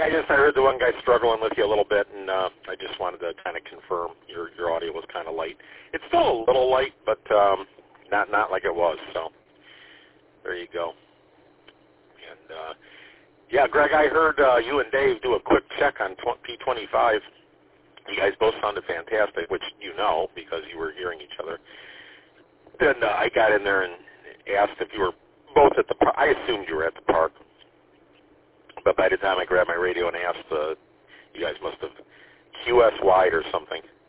Yeah, I heard the one guy struggling with you a little bit, and I just wanted to kind of confirm your audio was kind of light. It's still a little light, but not like it was. So there you go. And yeah, Greg, I heard you and Dave do a quick check on P25. You guys both sounded fantastic, which you know because you were hearing each other. Then I got in there and asked if you were both at the park. I assumed you were at the park. But by the time I grabbed my radio and asked, you guys must have QS wide or something.